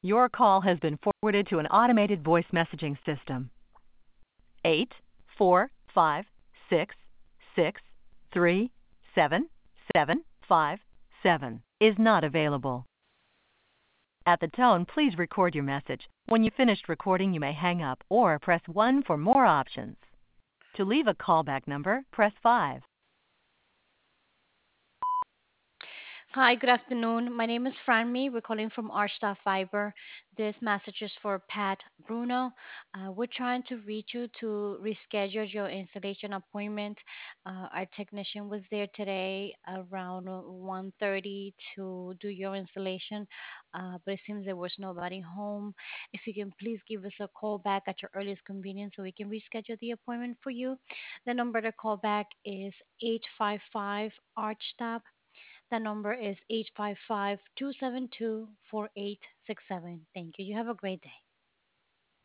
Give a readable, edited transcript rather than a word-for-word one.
Your call has been forwarded to an automated voice messaging system. 84566377557 is not available. At the tone, please record your message. When you've finished recording, you may hang up or press 1 for more options. To leave a callback number, press 5. Hi, good afternoon. My name is Franmi. We're calling from Archstar Fiber. This message is for Pat Bruno. We're trying to reach you to reschedule your installation appointment. Our technician was there today around 1:30 to do your installation, but it seems there was nobody home. If you can please give us a call back at your earliest convenience so we can reschedule the appointment for you. The number to call back is 855 Archstar. The number is 855 272 4867. Thank you. You have a great day.